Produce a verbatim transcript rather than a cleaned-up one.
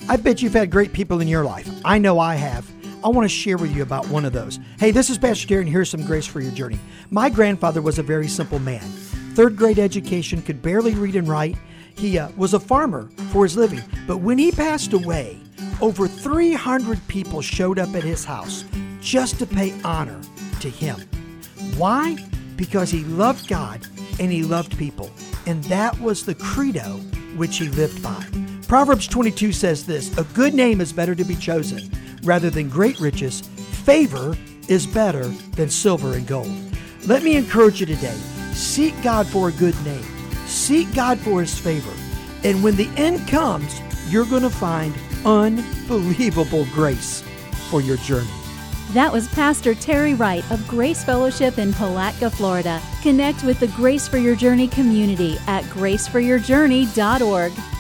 I bet you've had great people in your life. I know I have. I want to share with you about one of those. Hey, this is Pastor Terry, and here's some grace for your journey. My grandfather was a very simple man. Third grade education, could barely read and write. He uh, was a farmer for his living. But when he passed away, over three hundred people showed up at his house just to pay honor to him. Why? Because he loved God and he loved people. And that was the credo which he lived by. Proverbs twenty-two says this, a good name is better to be chosen rather than great riches. Favor is better than silver and gold. Let me encourage you today. Seek God for a good name. Seek God for his favor. And when the end comes, you're going to find unbelievable grace for your journey. That was Pastor Terry Wright of Grace Fellowship in Palatka, Florida. Connect with the Grace for Your Journey community at grace for your journey dot org.